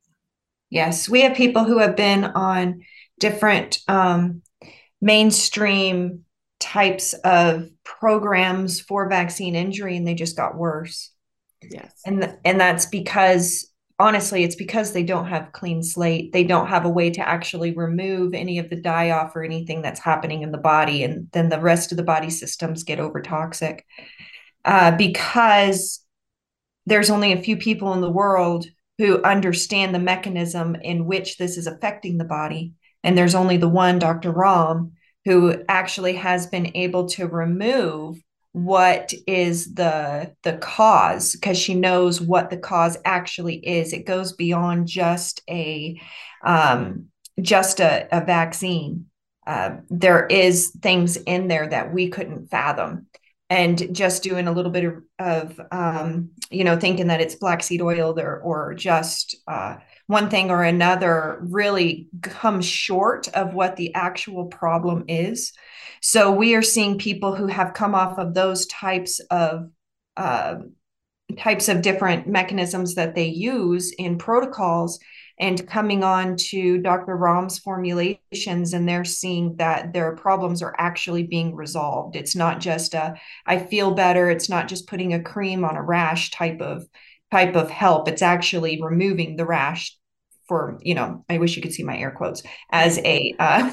Yes. We have people who have been on different um, mainstream types of programs for vaccine injury, and they just got worse. Yes. And, th- and that's because, honestly, it's because they don't have clean slate. They don't have a way to actually remove any of the die-off or anything that's happening in the body. And then the rest of the body systems get overtoxic uh, because there's only a few people in the world who understand the mechanism in which this is affecting the body. And there's only the one, Doctor Ram, who actually has been able to remove what is the the cause, because she knows what the cause actually is. It goes beyond just a um, just a, a vaccine. Uh, there is things in there that we couldn't fathom. And just doing a little bit of, of um, you know, thinking that it's black seed oil or, or just uh, one thing or another really comes short of what the actual problem is. So we are seeing people who have come off of those types of uh, types of different mechanisms that they use in protocols and coming on to Doctor Ram's formulations, and they're seeing that their problems are actually being resolved. It's not just a, I feel better. It's not just putting a cream on a rash type of type of help. It's actually removing the rash for, you know, I wish you could see my air quotes, as a, uh,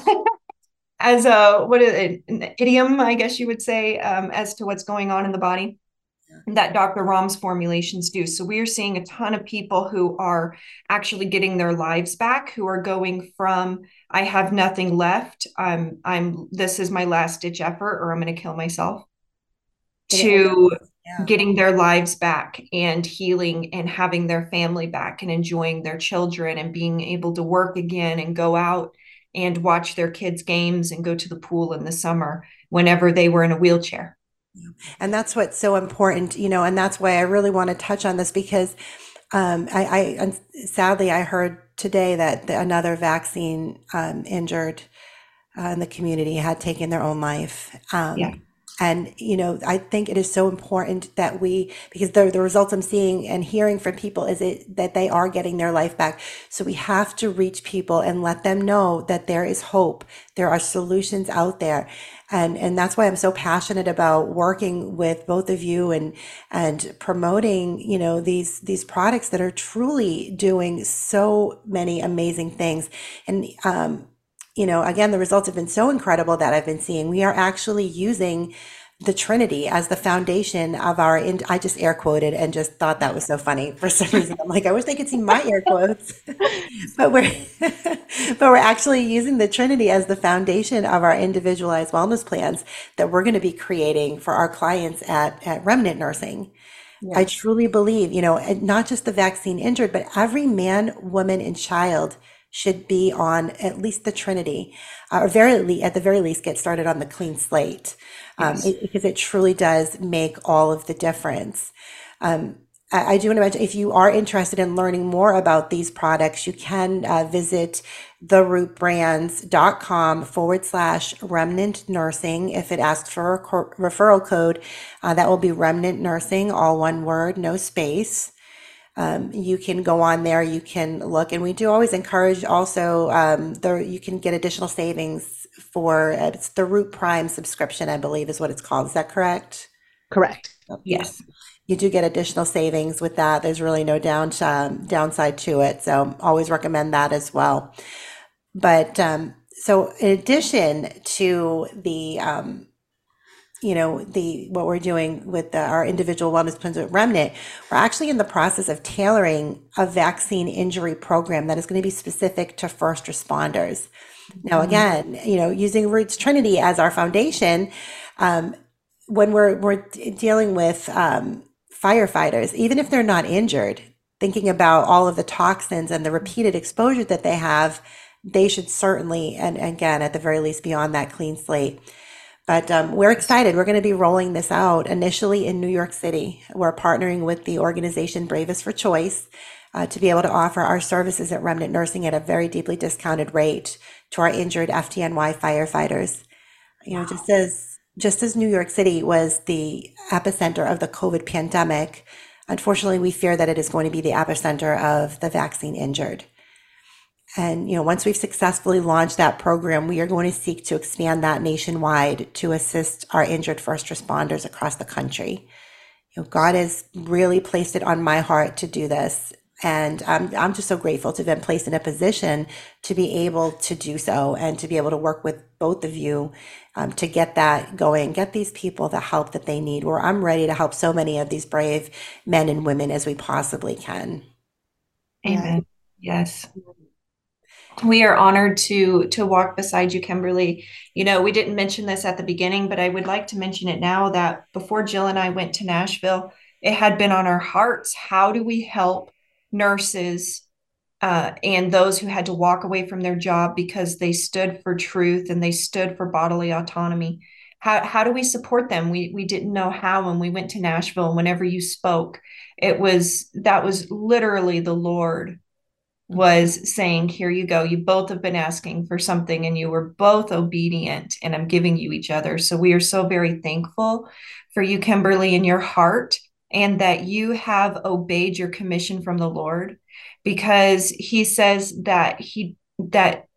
as a, what is it, an idiom, I guess you would say, um, as to what's going on in the body. That Doctor Ram's formulations do. So we are seeing a ton of people who are actually getting their lives back, who are going from, I have nothing left, I'm, I'm, this is my last ditch effort, or I'm going to kill myself, to yeah. getting their lives back and healing and having their family back and enjoying their children and being able to work again and go out and watch their kids' games and go to the pool in the summer whenever they were in a wheelchair. And that's what's so important, you know, and that's why I really want to touch on this, because um, I, I sadly, I heard today that the, another vaccine um, injured uh, in the community had taken their own life. Um, yeah. And, you know, I think it is so important that we, because the, the results I'm seeing and hearing from people is it, that they are getting their life back. So we have to reach people and let them know that there is hope. There are solutions out there. And, and that's why I'm so passionate about working with both of you and, and promoting, you know, these, these products that are truly doing so many amazing things. And, um, you know, again, the results have been so incredible that I've been seeing. We are actually using the Trinity as the foundation of our, in, I just air quoted and just thought that was so funny for some reason. I'm like, I wish they could see my air quotes, but we're, but we're actually using the Trinity as the foundation of our individualized wellness plans that we're going to be creating for our clients at, at Remnant Nursing. Yes. I truly believe, you know, not just the vaccine injured, but every man, woman, and child should be on at least the Trinity, uh, or very at the very least get started on the clean slate, um, yes. it, because it truly does make all of the difference. Um, I I do want to mention, if you are interested in learning more about these products, you can uh, visit therootbrands.com forward slash remnant nursing. If it asks for a co- referral code, uh, that will be remnant nursing, all one word, no space. Um, you can go on there, you can look, and we do always encourage also, um, the, you can get additional savings for, uh, it's the Root Prime subscription, I believe is what it's called. Is that correct? Correct. Yes. You do get additional savings with that. There's really no down, um, downside to it. So always recommend that as well. But um, so in addition to the, um, you know, the what we're doing with the, our individual wellness plans at Remnant, we're actually in the process of tailoring a vaccine injury program that is going to be specific to first responders. Now, again, you know, using Roots Trinity as our foundation, um, when we're we're dealing with um, firefighters, even if they're not injured, thinking about all of the toxins and the repeated exposure that they have, they should certainly, and again, at the very least, be on that clean slate. But um, we're excited. We're going to be rolling this out initially in New York City. We're partnering with the organization Bravest for Choice uh, to be able to offer our services at Remnant Nursing at a very deeply discounted rate to our injured F D N Y firefighters. You know, just as just as New York City was the epicenter of the COVID pandemic, unfortunately, we fear that it is going to be the epicenter of the vaccine injured. And, you know, once we've successfully launched that program, we are going to seek to expand that nationwide to assist our injured first responders across the country. You know, God has really placed it on my heart to do this. And I'm, I'm just so grateful to have been placed in a position to be able to do so and to be able to work with both of you um, to get that going, get these people the help that they need, where I'm ready to help so many of these brave men and women as we possibly can. Amen. Yes. We are honored to to walk beside you, Kimberly. You know, we didn't mention this at the beginning, but I would like to mention it now that before Jill and I went to Nashville, it had been on our hearts. How do we help nurses uh, and those who had to walk away from their job because they stood for truth and they stood for bodily autonomy? How how do we support them? We we didn't know how when we went to Nashville. Whenever you spoke, it was that was literally the Lord was saying, here you go. You both have been asking for something and you were both obedient, and I'm giving you each other. So we are so very thankful for you, Kimberly, in your heart, and that you have obeyed your commission from the Lord, because he says that he that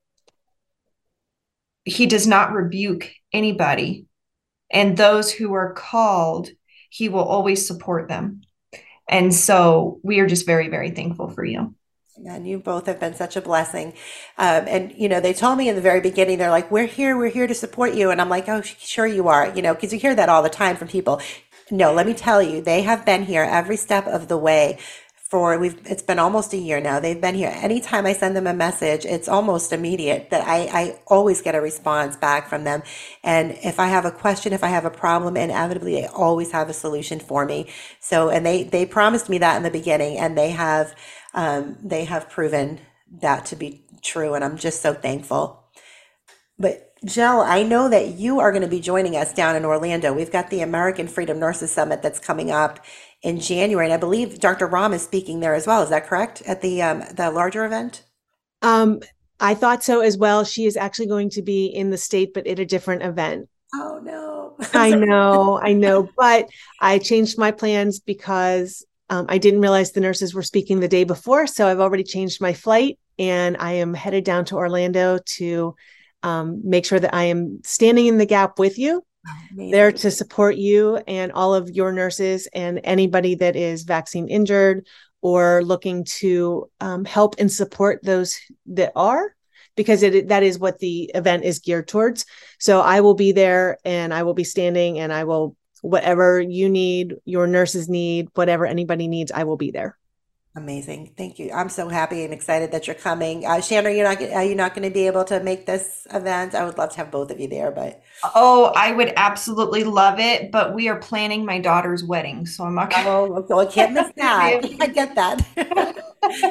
he does not rebuke anybody, and those who are called, he will always support them. And so we are just very, very thankful for you. And you both have been such a blessing. Um, and, you know, they told me in the very beginning, they're like, we're here, we're here to support you. And I'm like, oh, sure you are, you know, because you hear that all the time from people. No, let me tell you, they have been here every step of the way for, we've, it's been almost a year now. They've been here. Anytime I send them a message, it's almost immediate that I, I always get a response back from them. And if I have a question, if I have a problem, inevitably they always have a solution for me. So, and they, they promised me that in the beginning, and they have, um, they have proven that to be true. And I'm just so thankful. But Jill, I know that you are going to be joining us down in Orlando. We've got the American Freedom Nurses Summit that's coming up in January, and I believe Doctor Ram is speaking there as well. Is that correct? At the um, the larger event? Um, I thought so as well. She is actually going to be in the state, but at a different event. Oh no! I know, I know, but I changed my plans because um, I didn't realize the nurses were speaking the day before. So I've already changed my flight, and I am headed down to Orlando to um, make sure that I am standing in the gap with you. Amazing. There to support you and all of your nurses and anybody that is vaccine injured or looking to um, help and support those that are, because it, that is what the event is geared towards. So I will be there, and I will be standing, and I will, whatever you need, your nurses need, whatever anybody needs, I will be there. Amazing. Thank you. I'm so happy and excited that you're coming. Uh, Shannon, you're not, are you not going to be able to make this event? I would love to have both of you there, but. Oh, I would absolutely love it, but we are planning my daughter's wedding, so I'm not going to. Oh, well, I can't miss that. I get that.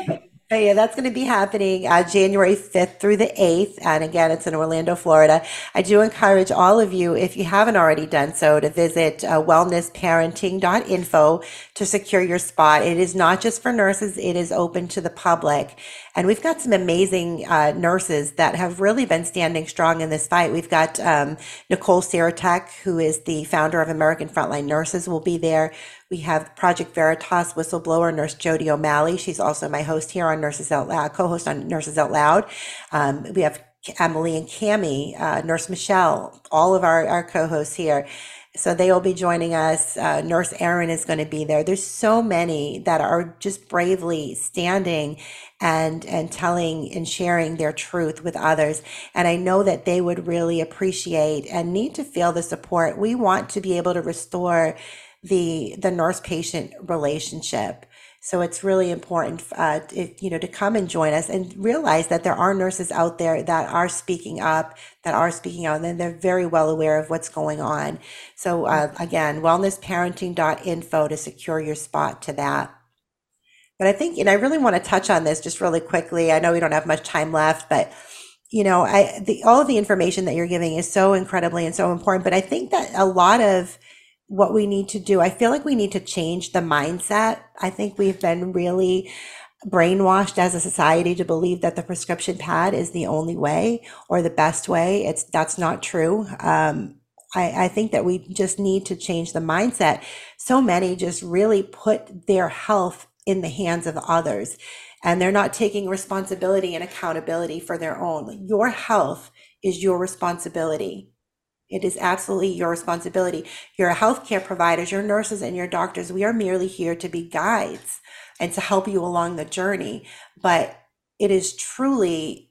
But yeah, that's going to be happening uh, January fifth through the eighth. And again, it's in Orlando, Florida. I do encourage all of you, if you haven't already done so, to visit uh, wellness parenting dot info to secure your spot. It is not just for nurses, it is open to the public. And we've got some amazing uh, nurses that have really been standing strong in this fight. We've got um, Nicole Saratek, who is the founder of American Frontline Nurses, will be there. We have Project Veritas whistleblower nurse Jody O'Malley. She's also my host here on Nurses Out Loud, co-host on Nurses Out Loud. Um, we have Emily and Cami, uh, Nurse Michelle, all of our, our co-hosts here. So they will be joining us. Uh, Nurse Erin is going to be there. There's so many that are just bravely standing and and telling and sharing their truth with others. And I know that they would really appreciate and need to feel the support. We want to be able to restore the the nurse patient relationship. So it's really important, uh, if, you know, to come and join us and realize that there are nurses out there that are speaking up, that are speaking out, and they're very well aware of what's going on. So uh, again, wellness parenting dot info to secure your spot to that. But I think, and I really want to touch on this just really quickly. I know we don't have much time left, but you know, I the all of the information that you're giving is so incredibly and so important. But I think that a lot of what we need to do, I feel like we need to change the mindset. I think we've been really brainwashed as a society to believe that the prescription pad is the only way or the best way. It's that's not true. Um, I, I think that we just need to change the mindset. So many just really put their health in the hands of others, and they're not taking responsibility and accountability for their own. Your health is your responsibility. It is absolutely your responsibility. Your healthcare providers, your nurses and your doctors, we are merely here to be guides and to help you along the journey. But it is truly,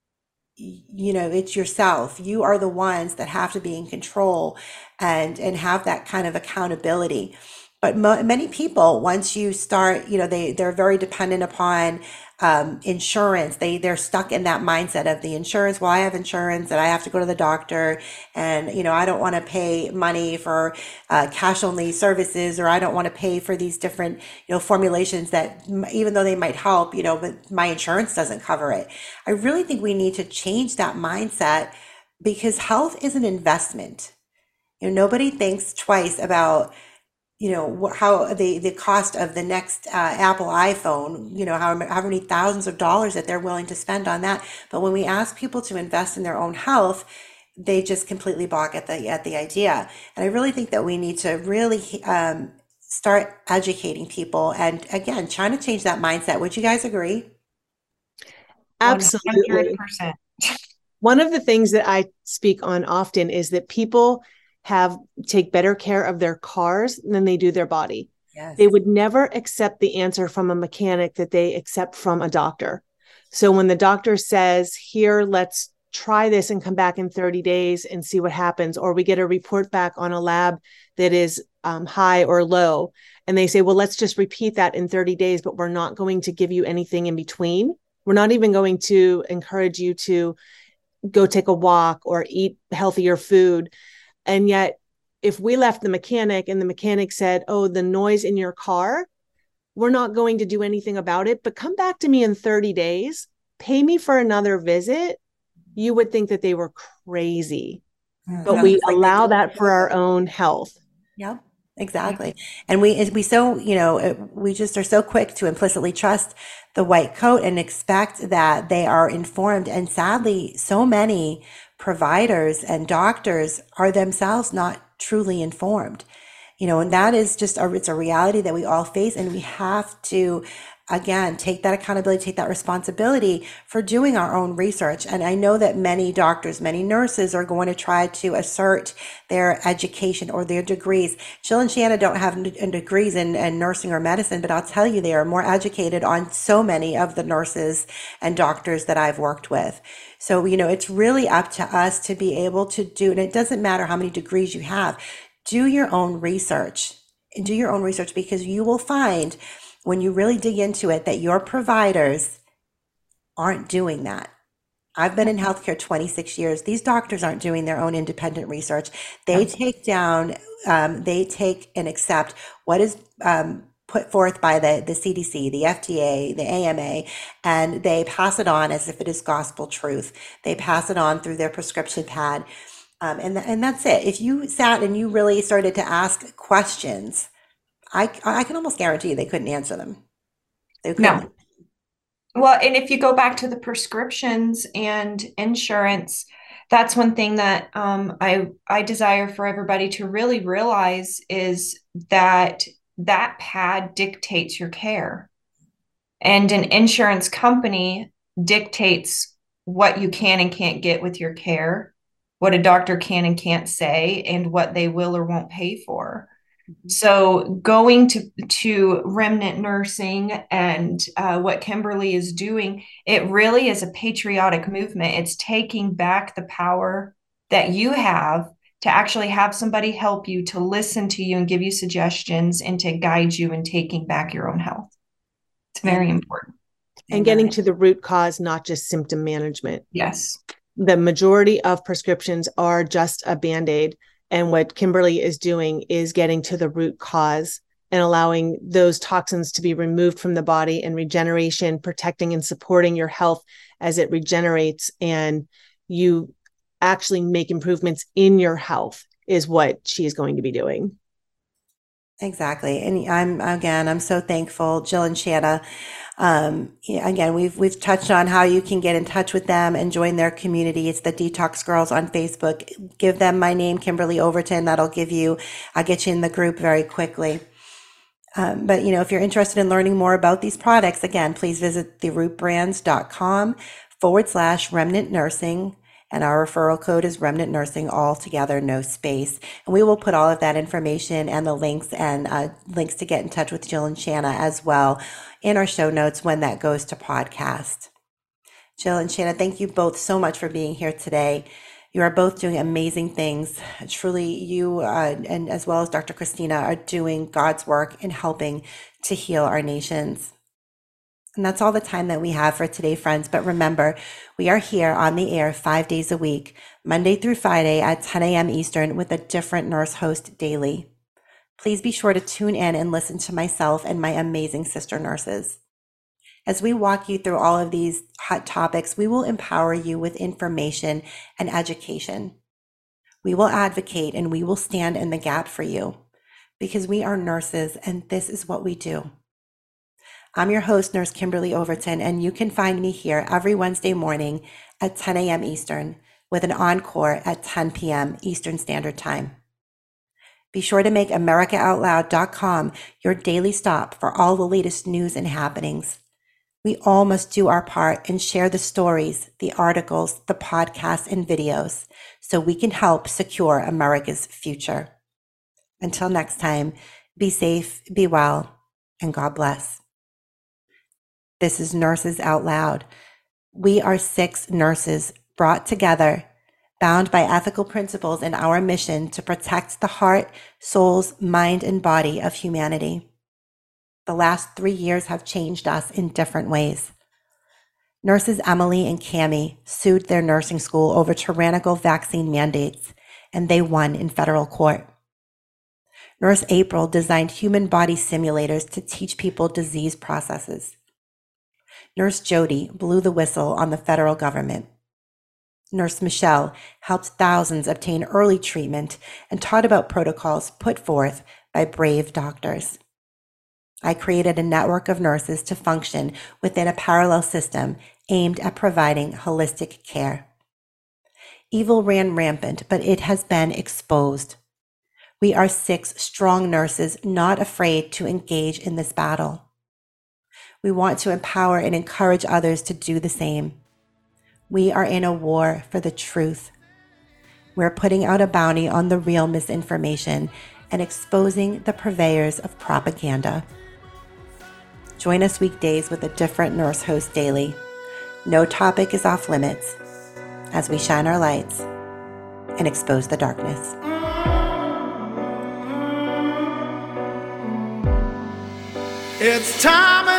you know, it's yourself. You are the ones that have to be in control and, and have that kind of accountability. But mo- many people, once you start, you know, they, they're very dependent upon um, insurance. They, they're stuck in that mindset of the insurance. Well, I have insurance and I have to go to the doctor, and, you know, I don't want to pay money for uh, cash only services, or I don't want to pay for these different, you know, formulations that even though they might help, you know, but my insurance doesn't cover it. I really think we need to change that mindset, because health is an investment. You know, nobody thinks twice about, you know, how the, the cost of the next uh, Apple iPhone, you know, how, how many thousands of dollars that they're willing to spend on that. But when we ask people to invest in their own health, they just completely balk at the, at the idea. And I really think that we need to really um, start educating people. And again, trying to change that mindset. Would you guys agree? Absolutely. one hundred percent. One of the things that I speak on often is that people have take better care of their cars than they do their body. Yes. They would never accept the answer from a mechanic that they accept from a doctor. So when the doctor says, here, let's try this and come back in thirty days and see what happens, or we get a report back on a lab that is um, high or low, and they say, well, let's just repeat that in thirty days, but we're not going to give you anything in between. We're not even going to encourage you to go take a walk or eat healthier food. And yet, if we left the mechanic and the mechanic said, oh, the noise in your car, we're not going to do anything about it, but come back to me in thirty days, pay me for another visit, you would think that they were crazy. Mm-hmm. But we like allow that for our own health. Yep, exactly. And we, we so, you know, we just are so quick to implicitly trust the white coat and expect that they are informed. And sadly, so many providers and doctors are themselves not truly informed, you know, and that is just a, it's a reality that we all face. And we have to, again, take that accountability, take that responsibility for doing our own research. And I know that many doctors, many nurses are going to try to assert their education or their degrees. Jill and Shanna don't have degrees in, in nursing or medicine, but I'll tell you, they are more educated on so many of the nurses and doctors that I've worked with. So, you know, it's really up to us to be able to do, and it doesn't matter how many degrees you have, do your own research, do your own research, because you will find when you really dig into it that your providers aren't doing that. I've been in healthcare twenty-six years. These doctors aren't doing their own independent research. They take down, um, they take and accept what is um, put forth by the, the C D C, the F D A, the A M A, and they pass it on as if it is gospel truth. They pass it on through their prescription pad. Um, and, and that's it. If you sat and you really started to ask questions, I, I can almost guarantee you they couldn't answer them. They couldn't. No. Well, and if you go back to the prescriptions and insurance, that's one thing that um, I I desire for everybody to really realize is that that pad dictates your care, and an insurance company dictates what you can and can't get with your care, what a doctor can and can't say, and what they will or won't pay for. So going to to remnant nursing and uh, what Kimberly is doing, it really is a patriotic movement. It's taking back the power that you have to actually have somebody help you, to listen to you and give you suggestions and to guide you in taking back your own health. It's very important. And getting to the root cause, not just symptom management. Yes. The majority of prescriptions are just a Band-Aid. And what Kimberly is doing is getting to the root cause and allowing those toxins to be removed from the body, and regeneration, protecting and supporting your health as it regenerates and you actually make improvements in your health is what she is going to be doing. Exactly. And I'm, again, I'm so thankful, Jill and Shanna. Um, again, we've, we've touched on how you can get in touch with them and join their community. It's the Detox Girls on Facebook. Give them my name, Kimberly Overton. That'll give you, I'll get you in the group very quickly. Um, but, you know, if you're interested in learning more about these products, again, please visit therootbrands.com forward slash remnant nursing. And our referral code is Remnant Nursing, all together, no space. And we will put all of that information and the links and uh, links to get in touch with Jill and Shanna as well in our show notes when that goes to podcast. Jill and Shanna, thank you both so much for being here today. You are both doing amazing things. Truly, you uh, and as well as Doctor Christina are doing God's work in helping to heal our nations. And that's all the time that we have for today, friends. But remember, we are here on the air five days a week, Monday through Friday at ten a.m. Eastern with a different nurse host daily. Please be sure to tune in and listen to myself and my amazing sister nurses. As we walk you through all of these hot topics, we will empower you with information and education. We will advocate and we will stand in the gap for you because we are nurses and this is what we do. I'm your host, Nurse Kimberly Overton, and you can find me here every Wednesday morning at ten a.m. Eastern with an encore at ten p.m. Eastern Standard Time. Be sure to make America Out Loud dot com your daily stop for all the latest news and happenings. We all must do our part and share the stories, the articles, the podcasts, and videos so we can help secure America's future. Until next time, be safe, be well, and God bless. This is Nurses Out Loud. We are six nurses brought together, bound by ethical principles in our mission to protect the heart, souls, mind, and body of humanity. The last three years have changed us in different ways. Nurses Emily and Cammie sued their nursing school over tyrannical vaccine mandates, and they won in federal court. Nurse April designed human body simulators to teach people disease processes. Nurse Jody blew the whistle on the federal government. Nurse Michelle helped thousands obtain early treatment and taught about protocols put forth by brave doctors. I created a network of nurses to function within a parallel system aimed at providing holistic care. Evil ran rampant, but it has been exposed. We are six strong nurses not afraid to engage in this battle. We want to empower and encourage others to do the same. We are in a war for the truth. We're putting out a bounty on the real misinformation and exposing the purveyors of propaganda. Join us weekdays with a different nurse host daily. No topic is off limits as we shine our lights and expose the darkness. It's time